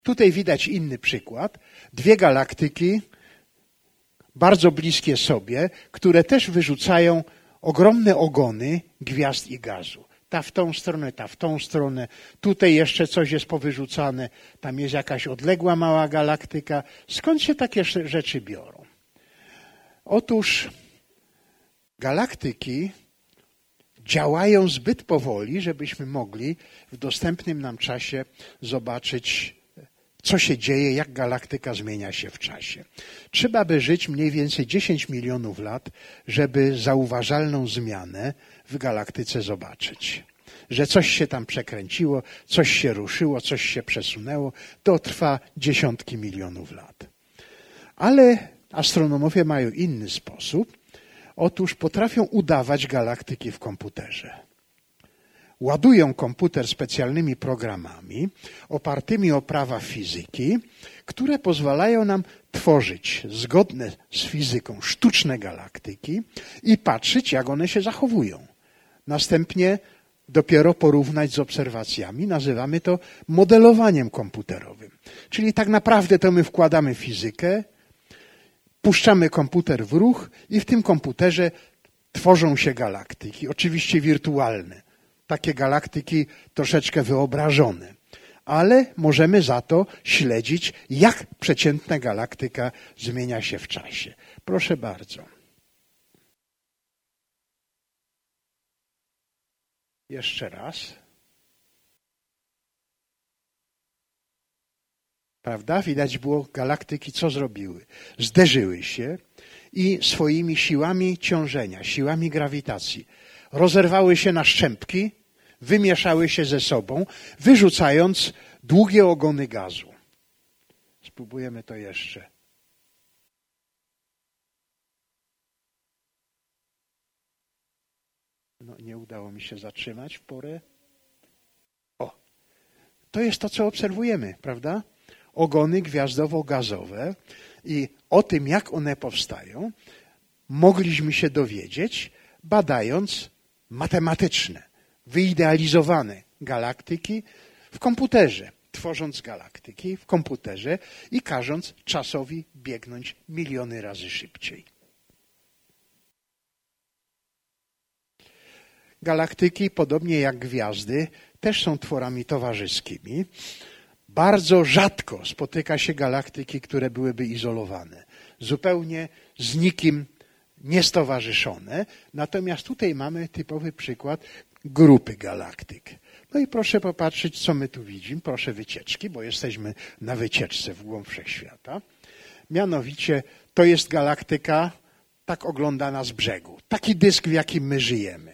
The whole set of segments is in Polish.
Tutaj widać inny przykład. Dwie galaktyki, bardzo bliskie sobie, które też wyrzucają ogromne ogony gwiazd i gazu. Ta w tą stronę, ta w tą stronę. Tutaj jeszcze coś jest powyrzucane. Tam jest jakaś odległa mała galaktyka. Skąd się takie rzeczy biorą? Otóż galaktyki działają zbyt powoli, żebyśmy mogli w dostępnym nam czasie zobaczyć, co się dzieje, jak galaktyka zmienia się w czasie. Trzeba by żyć mniej więcej 10 milionów lat, żeby zauważalną zmianę w galaktyce zobaczyć. Że coś się tam przekręciło, coś się ruszyło, coś się przesunęło, to trwa dziesiątki milionów lat. Ale astronomowie mają inny sposób. Otóż potrafią udawać galaktyki w komputerze. Ładują komputer specjalnymi programami opartymi o prawa fizyki, które pozwalają nam tworzyć zgodne z fizyką sztuczne galaktyki i patrzeć, jak one się zachowują. Następnie dopiero porównać z obserwacjami. Nazywamy to modelowaniem komputerowym. Czyli tak naprawdę to my wkładamy fizykę, puszczamy komputer w ruch i w tym komputerze tworzą się galaktyki, oczywiście wirtualne. Takie galaktyki troszeczkę wyobrażone. Ale możemy za to śledzić, jak przeciętna galaktyka zmienia się w czasie. Proszę bardzo. Jeszcze raz. Prawda? Widać było galaktyki, co zrobiły? Zderzyły się i swoimi siłami ciążenia, siłami grawitacji rozerwały się na szczępki, wymieszały się ze sobą, wyrzucając długie ogony gazu. Spróbujemy to jeszcze. No, nie udało mi się zatrzymać w porę. O, to jest to, co obserwujemy, prawda? Ogony gwiazdowo-gazowe i o tym, jak one powstają, mogliśmy się dowiedzieć, badając matematyczne, wyidealizowane galaktyki w komputerze, tworząc galaktyki w komputerze i każąc czasowi biegnąć miliony razy szybciej. Galaktyki, podobnie jak gwiazdy, też są tworami towarzyskimi. Bardzo rzadko spotyka się galaktyki, które byłyby izolowane, zupełnie z nikim niestowarzyszone. Natomiast tutaj mamy typowy przykład grupy galaktyk. No i proszę popatrzeć, co my tu widzimy. Proszę wycieczki, bo jesteśmy na wycieczce w głąb wszechświata. Mianowicie to jest galaktyka tak oglądana z brzegu. Taki dysk, w jakim my żyjemy.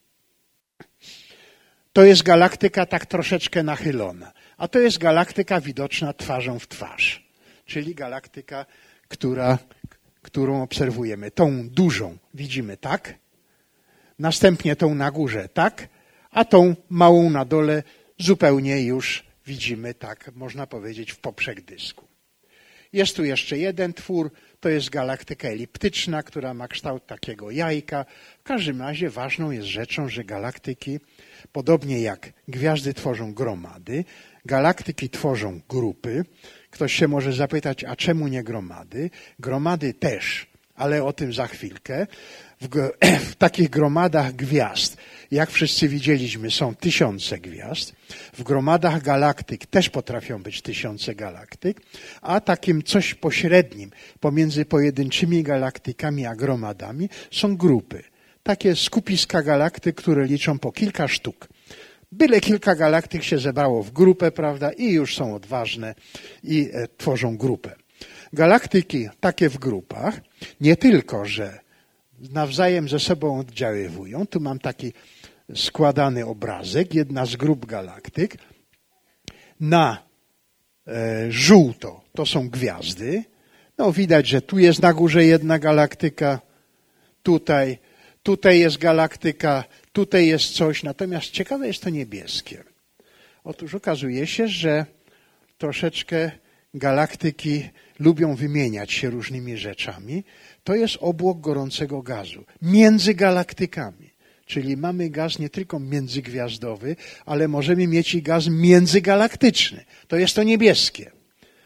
To jest galaktyka tak troszeczkę nachylona. A to jest galaktyka widoczna twarzą w twarz. Czyli galaktyka, którą obserwujemy. Tą dużą widzimy tak, następnie tą na górze tak, a tą małą na dole zupełnie już widzimy tak, można powiedzieć, w poprzek dysku. Jest tu jeszcze jeden twór, to jest galaktyka eliptyczna, która ma kształt takiego jajka. W każdym razie ważną jest rzeczą, że galaktyki, podobnie jak gwiazdy tworzą gromady, galaktyki tworzą grupy. Ktoś się może zapytać, a czemu nie gromady? Gromady też, ale o tym za chwilkę. W takich gromadach gwiazd, jak wszyscy widzieliśmy, są tysiące gwiazd. W gromadach galaktyk też potrafią być tysiące galaktyk, a takim coś pośrednim pomiędzy pojedynczymi galaktykami a gromadami są grupy. Takie skupiska galaktyk, które liczą po kilka sztuk. Byle kilka galaktyk się zebrało w grupę, prawda, i już są odważne i tworzą grupę. Galaktyki takie w grupach nie tylko, że nawzajem ze sobą oddziaływują. Tu mam taki składany obrazek, jedna z grup galaktyk. Na żółto to są gwiazdy. No widać, że tu jest na górze jedna galaktyka, tutaj jest galaktyka, tutaj jest coś. Natomiast ciekawe jest to niebieskie. Otóż okazuje się, że troszeczkę galaktyki lubią wymieniać się różnymi rzeczami. To jest obłok gorącego gazu między galaktykami. Czyli mamy gaz nie tylko międzygwiazdowy, ale możemy mieć i gaz międzygalaktyczny. To jest to niebieskie.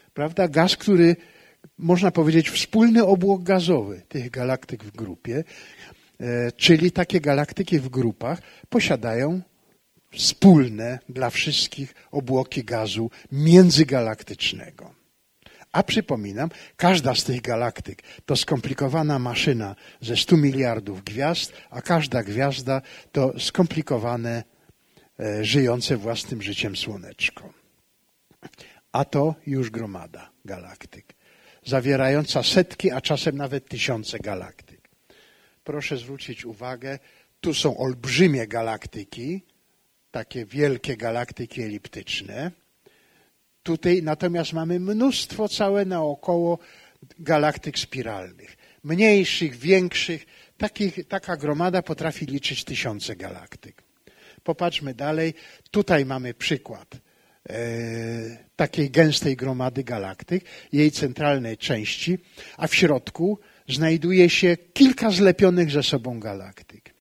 Prawda? Gaz, który, można powiedzieć, wspólny obłok gazowy tych galaktyk w grupie, czyli takie galaktyki w grupach posiadają wspólne dla wszystkich obłoki gazu międzygalaktycznego. A przypominam, każda z tych galaktyk to skomplikowana maszyna ze 100 miliardów gwiazd, a każda gwiazda to skomplikowane, żyjące własnym życiem słoneczko. A to już gromada galaktyk, zawierająca setki, a czasem nawet tysiące galaktyk. Proszę zwrócić uwagę, tu są olbrzymie galaktyki, takie wielkie galaktyki eliptyczne. Tutaj natomiast mamy mnóstwo całe naokoło galaktyk spiralnych. Mniejszych, większych. Taka gromada potrafi liczyć tysiące galaktyk. Popatrzmy dalej. Tutaj mamy przykład takiej gęstej gromady galaktyk, jej centralnej części, a w środku znajduje się kilka zlepionych ze sobą galaktyk.